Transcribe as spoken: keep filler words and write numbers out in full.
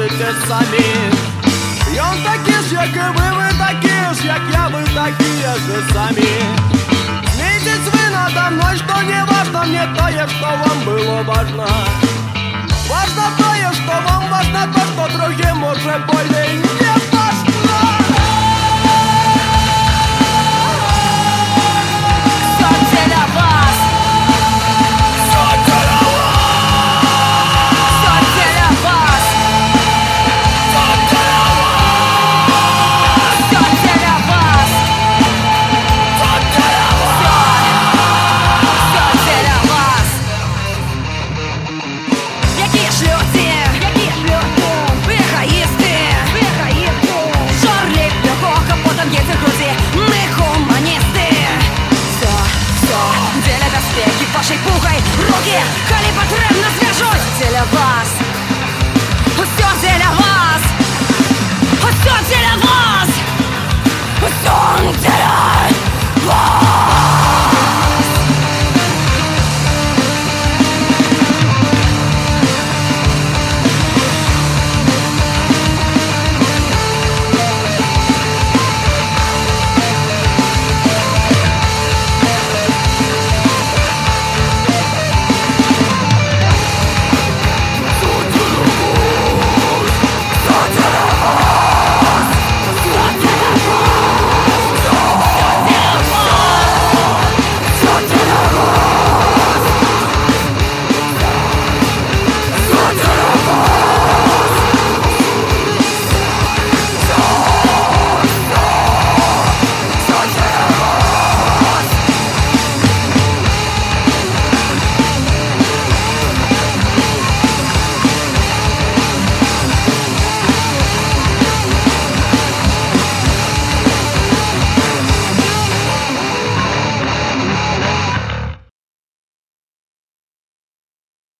вирішуйте самі. Ён такі ж, як і ви, ви такі ж, як я, ви такие же самі. Смейтесь вы надо мной, что не важно мне то, что вам было важно. Важно то, что вам важно то, что другим уже более не важно. Вашей пухой руки, коли потрібно зв'яжусь для вас. Все для вас. Все для вас. Все для вас.